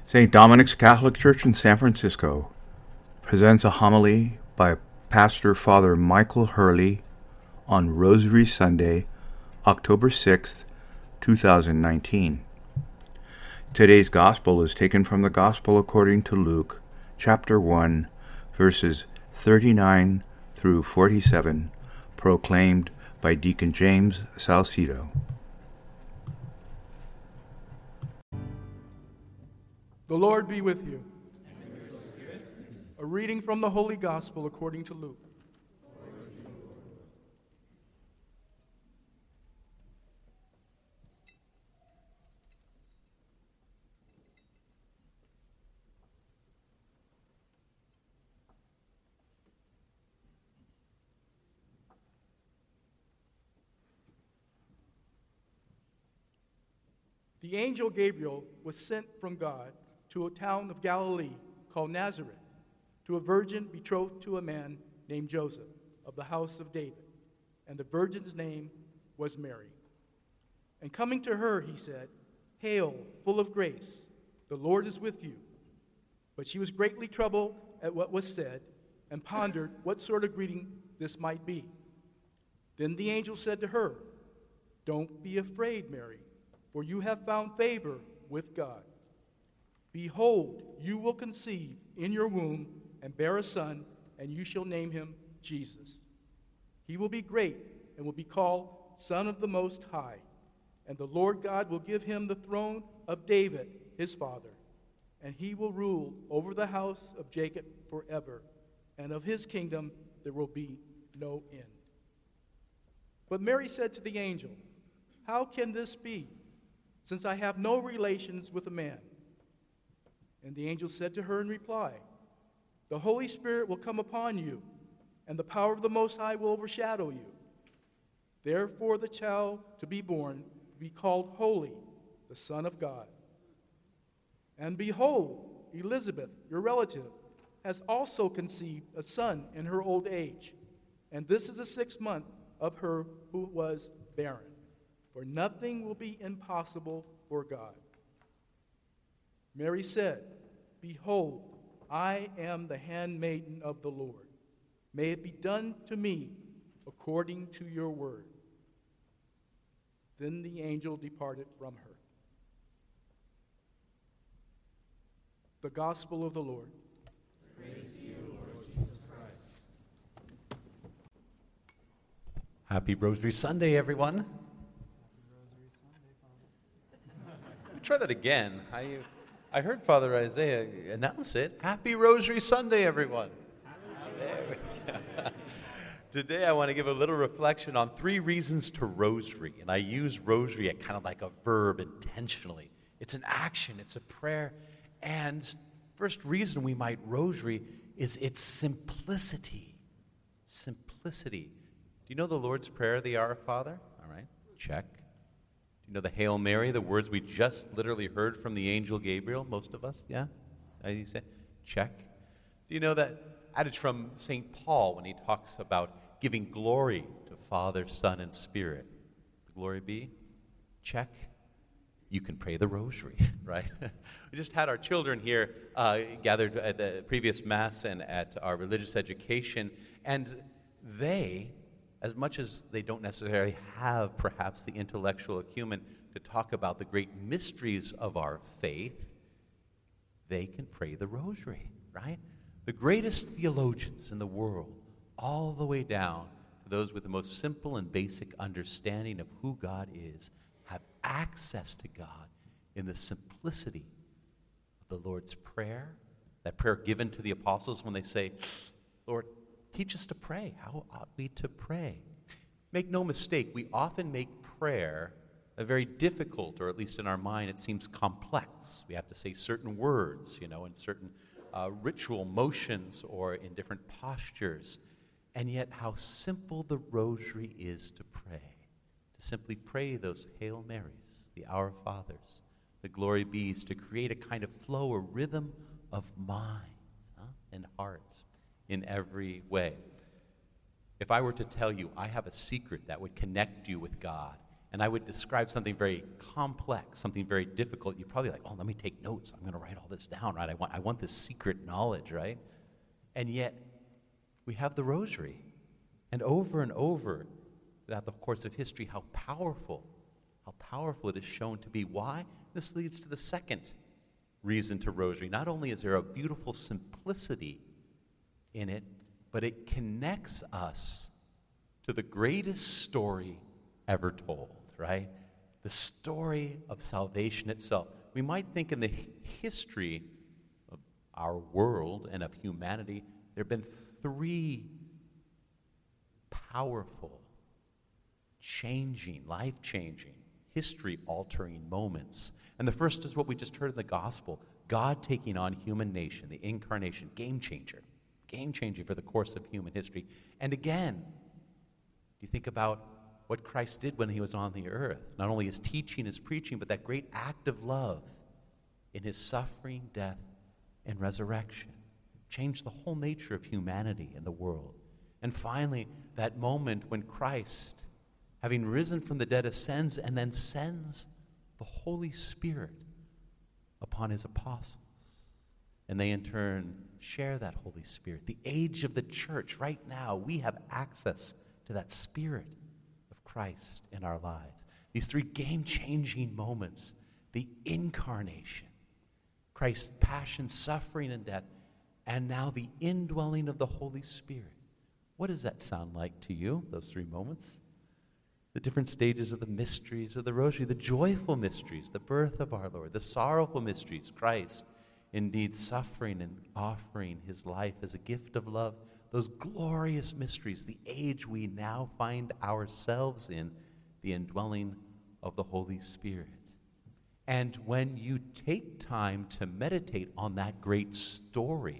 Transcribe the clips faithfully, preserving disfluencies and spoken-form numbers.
Saint Dominic's Catholic Church in San Francisco presents a homily by Pastor Father Michael Hurley on Rosary Sunday, October sixth, two thousand nineteen. Today's Gospel is taken from the Gospel according to Luke, chapter one, verses thirty-nine through forty-seven, proclaimed by Deacon James Salcedo. The Lord be with you. And with your spirit. A reading from the Holy Gospel according to Luke. The angel Gabriel was sent from God to a town of Galilee called Nazareth, to a virgin betrothed to a man named Joseph of the house of David, and the virgin's name was Mary. And coming to her, he said, "Hail, full of grace, the Lord is with you." But she was greatly troubled at what was said, and pondered what sort of greeting this might be. Then the angel said to her, "Don't be afraid, Mary, for you have found favor with God. Behold, you will conceive in your womb and bear a son, and you shall name him Jesus. He will be great and will be called Son of the Most High, and the Lord God will give him the throne of David, his father, and he will rule over the house of Jacob forever, and of his kingdom there will be no end." But Mary said to the angel, "How can this be, since I have no relations with a man?" And the angel said to her in reply, "The Holy Spirit will come upon you, and the power of the Most High will overshadow you. Therefore the child to be born will be called Holy, the Son of God. And behold, Elizabeth, your relative, has also conceived a son in her old age, and this is the sixth month of her who was barren. For nothing will be impossible for God." Mary said, "Behold, I am the handmaiden of the Lord. May it be done to me according to your word." Then the angel departed from her. The Gospel of the Lord. Praise to you, Lord Jesus Christ. Happy Rosary Sunday, everyone. Try that again. I, I heard Father Isaiah announce it. Happy Rosary Sunday, everyone. There we go. Today I want to give a little reflection on three reasons to rosary. And I use rosary at kind of like a verb intentionally. It's an action, it's a prayer. And first reason we might rosary is its simplicity. Simplicity. Do you know the Lord's Prayer, the Our Father? All right, check. You know the Hail Mary, the words we just literally heard from the angel Gabriel, most of us, yeah? You say, check. Do you know that adage from Saint Paul when he talks about giving glory to Father, Son, and Spirit? Glory be? Check. You can pray the rosary, right? We just had our children here uh, gathered at the previous Mass and at our religious education, and they, as much as they don't necessarily have perhaps the intellectual acumen to talk about the great mysteries of our faith, they can pray the rosary, right? The greatest theologians in the world, all the way down to those with the most simple and basic understanding of who God is, have access to God in the simplicity of the Lord's Prayer, that prayer given to the apostles when they say, "Lord, teach us to pray. How ought we to pray?" Make no mistake, we often make prayer a very difficult, or at least in our mind, it seems complex. We have to say certain words, you know, in certain uh, ritual motions or in different postures. And yet, how simple the rosary is to pray. To simply pray those Hail Marys, the Our Fathers, the Glory Bees, to create a kind of flow, a rhythm of minds huh, and hearts in every way. If I were to tell you I have a secret that would connect you with God, and I would describe something very complex, something very difficult, you're probably like, oh, let me take notes. I'm going to write all this down, right? I want, I want this secret knowledge, right? And yet, we have the rosary. And over and over, throughout the course of history, how powerful, how powerful it is shown to be. Why? This leads to the second reason to rosary. Not only is there a beautiful simplicity in it, but it connects us to the greatest story ever told, right? The story of salvation itself. We might think in the history of our world and of humanity, there have been three powerful, changing, life-changing, history-altering moments. And the first is what we just heard in the gospel, God taking on human nation, the incarnation, game changer, game changer for the course of human history. And again, you think about what Christ did when he was on the earth, not only his teaching, his preaching, but that great act of love in his suffering, death, and resurrection. Changed the whole nature of humanity and the world. And finally, that moment when Christ, having risen from the dead, ascends and then sends the Holy Spirit upon his apostles. And they in turn share that Holy Spirit. The age of the church, right now, we have access to that Spirit of Christ in our lives. These three game-changing moments, the incarnation, Christ's passion, suffering, and death, and now the indwelling of the Holy Spirit. What does that sound like to you, those three moments? The different stages of the mysteries of the rosary, the joyful mysteries, the birth of our Lord, the sorrowful mysteries, Christ indeed suffering and offering his life as a gift of love, those glorious mysteries, the age we now find ourselves in, the indwelling of the Holy Spirit. And when you take time to meditate on that great story,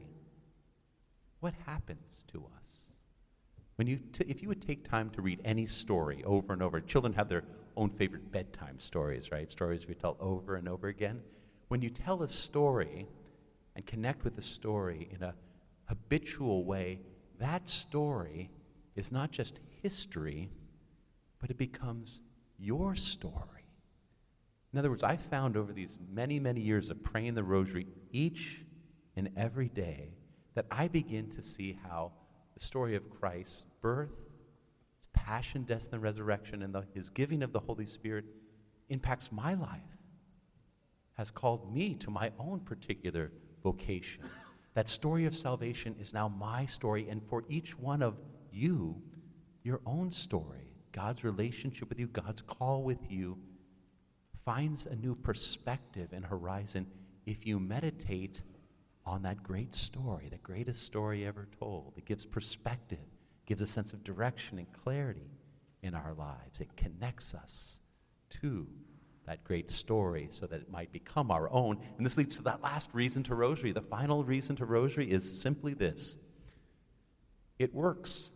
what happens to us? When you t- if you would take time to read any story over and over, children have their own favorite bedtime stories, right? Stories we tell over and over again. When you tell a story and connect with the story in a habitual way, that story is not just history, but it becomes your story. In other words, I found over these many, many years of praying the rosary each and every day that I begin to see how the story of Christ's birth, his passion, death, and resurrection, and the, his giving of the Holy Spirit impacts my life, has called me to my own particular vocation. That story of salvation is now my story, and for each one of you, your own story, God's relationship with you, God's call with you, finds a new perspective and horizon if you meditate on that great story, the greatest story ever told. It gives perspective, gives a sense of direction and clarity in our lives. It connects us to that great story so that it might become our own. And this leads to that last reason to rosary. The final reason to rosary is simply this. It works.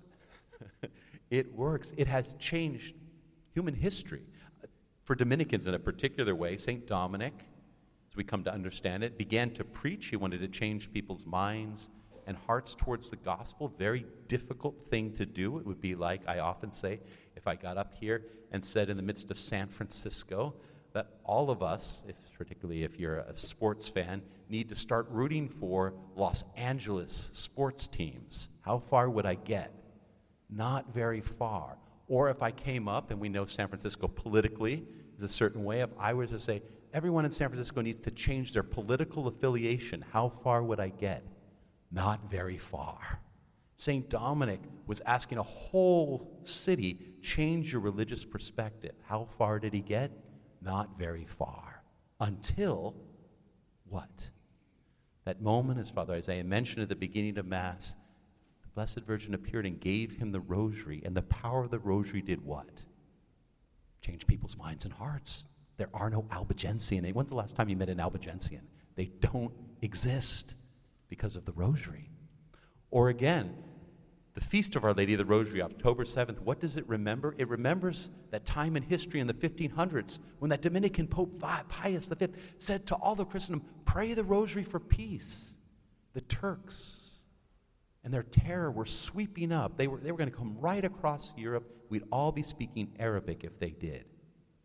It works. It has changed human history. For Dominicans in a particular way, Saint Dominic, as we come to understand it, began to preach. He wanted to change people's minds and hearts towards the gospel. Very difficult thing to do. It would be like, I often say, if I got up here and said in the midst of San Francisco that all of us, if, particularly if you're a sports fan, need to start rooting for Los Angeles sports teams. How far would I get? Not very far. Or if I came up, and we know San Francisco politically is a certain way, if I were to say, everyone in San Francisco needs to change their political affiliation, how far would I get? Not very far. Saint Dominic was asking a whole city, change your religious perspective. How far did he get? Not very far. Until what? That moment, as Father Isaiah mentioned at the beginning of Mass, the Blessed Virgin appeared and gave him the rosary, and the power of the rosary did what? Change people's minds and hearts. There are no Albigensian. When's the last time you met an Albigensian? They don't exist because of the rosary. Or again, the Feast of Our Lady of the Rosary, October seventh, what does it remember? It remembers that time in history in the fifteen hundreds when that Dominican Pope Pius the fifth said to all of Christendom, pray the rosary for peace. The Turks and their terror were sweeping up. They were, they were going to come right across Europe. We'd all be speaking Arabic if they did.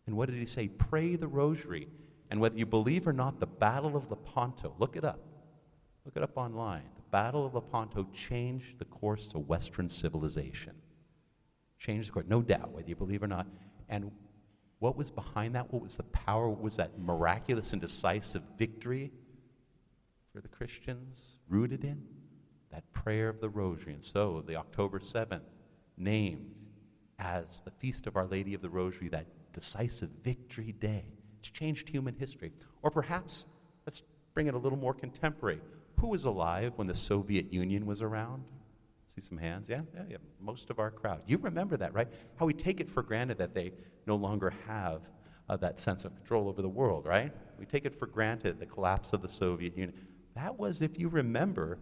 And what did he say? Pray the rosary. And whether you believe or not, the Battle of Lepanto, look it up. Look it up online. The Battle of Lepanto changed the course of Western civilization. Changed the course, no doubt, whether you believe or not. And what was behind that? What was the power? What was that miraculous and decisive victory for the Christians rooted in? That prayer of the Rosary. And so, the October seventh, named as the Feast of Our Lady of the Rosary, that decisive victory day. It's changed human history. Or perhaps, let's bring it a little more contemporary. Who was alive when the Soviet Union was around? See some hands? Yeah? yeah, yeah. Most of our crowd. You remember that, right? How we take it for granted that they no longer have uh, that sense of control over the world, right? We take it for granted, the collapse of the Soviet Union. That was, if you remember,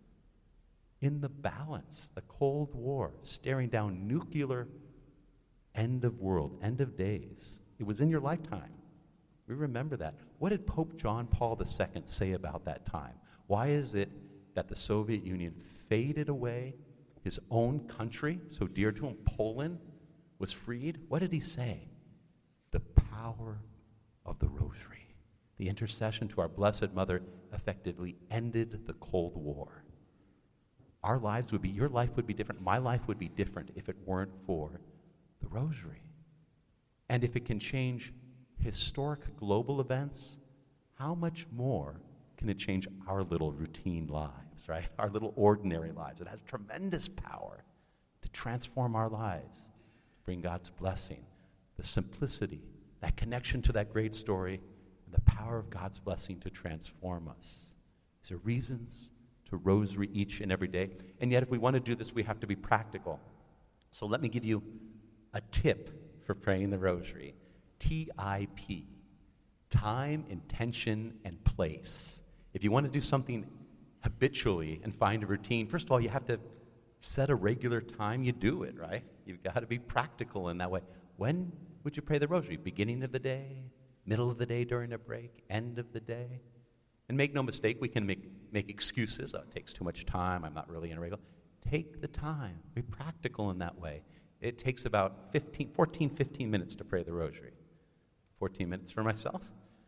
in the balance, the Cold War, staring down nuclear end of world, end of days. It was in your lifetime. We remember that. What did Pope John Paul the Second say about that time? Why is it that the Soviet Union faded away? His own country, so dear to him, Poland, was freed. What did he say? The power of the Rosary. The intercession to our Blessed Mother effectively ended the Cold War. Our lives would be, your life would be different, my life would be different if it weren't for the Rosary. And if it can change historic global events, how much more can it change our little routine lives, right? Our little ordinary lives. It has tremendous power to transform our lives, bring God's blessing, the simplicity, that connection to that great story, and the power of God's blessing to transform us. These are reasons to rosary each and every day. And yet if we want to do this, we have to be practical. So let me give you a tip for praying the rosary. T I P. Time, intention, and place. If you want to do something habitually and find a routine, first of all, you have to set a regular time you do it, right? You've got to be practical in that way. When would you pray the rosary? Beginning of the day, middle of the day during a break, end of the day? And make no mistake, we can make, make excuses. Oh, it takes too much time. I'm not really in a regular. Take the time. Be practical in that way. It takes about fifteen, fourteen, fifteen minutes to pray the rosary. fourteen minutes for myself.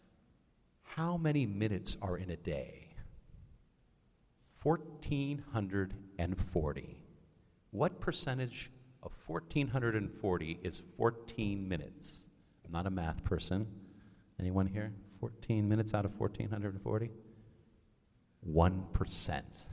How many minutes are in a day? fourteen forty. What percentage of fourteen forty is fourteen minutes? I'm not a math person. Anyone here? fourteen minutes out of fourteen forty? one percent.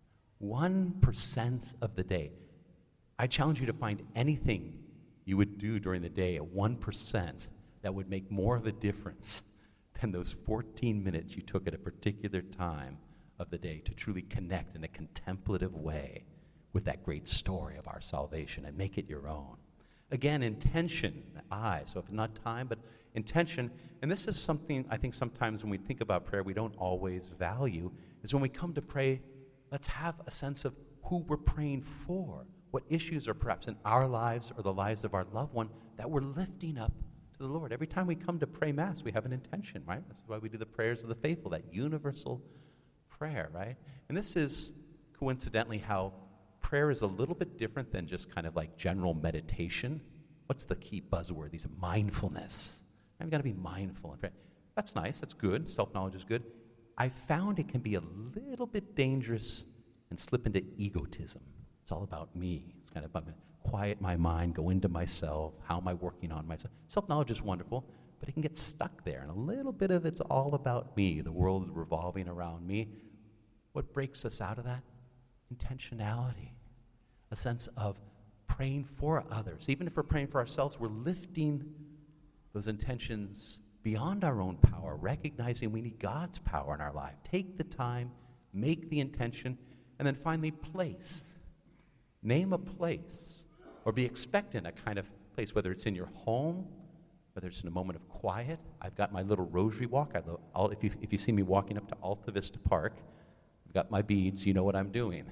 one percent of the day. I challenge you to find anything you would do during the day at one percent that would make more of a difference than those fourteen minutes you took at a particular time of the day to truly connect in a contemplative way with that great story of our salvation and make it your own. Again, intention, the I, so if not time, but intention, and this is something I think sometimes when we think about prayer we don't always value, is when we come to pray, let's have a sense of who we're praying for, what issues are perhaps in our lives or the lives of our loved one that we're lifting up to the Lord. Every time we come to pray Mass, we have an intention, right? That's why we do the prayers of the faithful, that universal prayer, right? And this is coincidentally how prayer is a little bit different than just kind of like general meditation. What's the key buzzword? These are mindfulness. I've got to be mindful in prayer. That's nice. That's good. Self-knowledge is good. I found it can be a little bit dangerous and slip into egotism. It's all about me. It's kind of about quiet my mind, go into myself. How am I working on myself? Self-knowledge is wonderful, but it can get stuck there. And a little bit of it's all about me. The world is revolving around me. What breaks us out of that? Intentionality. A sense of praying for others. Even if we're praying for ourselves, we're lifting those intentions beyond our own power, recognizing we need God's power in our life. Take the time, make the intention, and then finally place. Name a place, or be expectant a kind of place, whether it's in your home, whether it's in a moment of quiet. I've got my little rosary walk. I love, I'll, if, you, if you see me walking up to Alta Vista Park, I've got my beads. You know what I'm doing.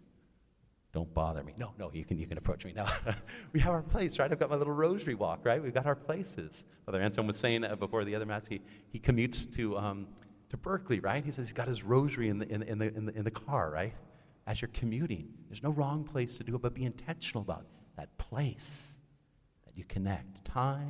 Don't bother me. No, no, you can you can approach me now. We have our place, right? I've got my little rosary walk, right? We've got our places. Father Anselm was saying uh, before the other Mass, he, he commutes to um, to Berkeley, right? He says he's got his rosary in the in, in the in the in the car, right? As you're commuting, there's no wrong place to do it, but be intentional about that place that you connect. Time,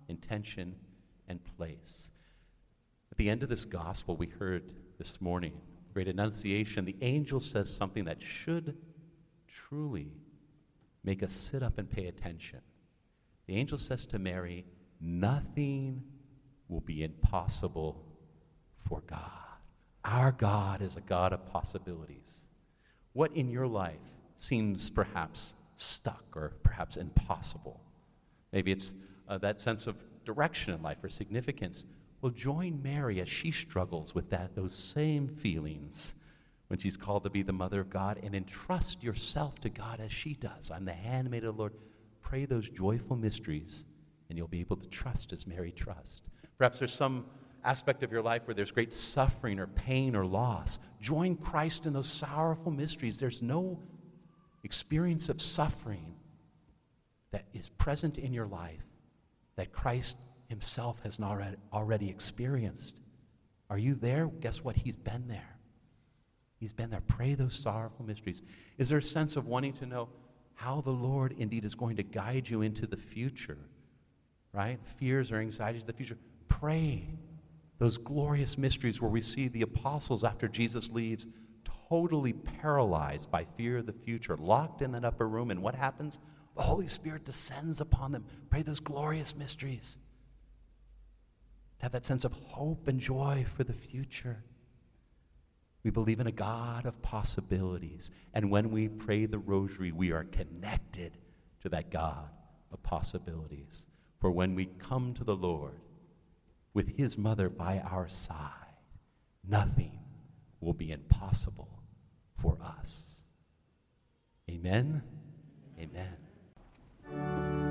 intention, and place. At the end of this gospel we heard this morning, great Annunciation, the angel says something that should truly make us sit up and pay attention. The angel says to Mary, nothing will be impossible for God. Our God is a God of possibilities. What in your life seems perhaps stuck or perhaps impossible? Maybe it's uh, that sense of direction in life or significance. Well, join Mary as she struggles with that, those same feelings when she's called to be the mother of God, and entrust yourself to God as she does. I'm the handmaid of the Lord. Pray those joyful mysteries, and you'll be able to trust as Mary trusts. Perhaps there's some aspect of your life where there's great suffering or pain or loss. Join Christ in those sorrowful mysteries. There's no experience of suffering that is present in your life that Christ himself has not already experienced. Are you there? Guess what? He's been there. He's been there. Pray those sorrowful mysteries. Is there a sense of wanting to know how the Lord indeed is going to guide you into the future? Right? Fears or anxieties of the future. Pray those glorious mysteries where we see the apostles after Jesus leaves totally paralyzed by fear of the future, locked in that upper room, and what happens? The Holy Spirit descends upon them. Pray those glorious mysteries. To have that sense of hope and joy for the future. We believe in a God of possibilities. And when we pray the rosary, we are connected to that God of possibilities. For when we come to the Lord with his mother by our side, nothing will be impossible for us. Amen? Amen.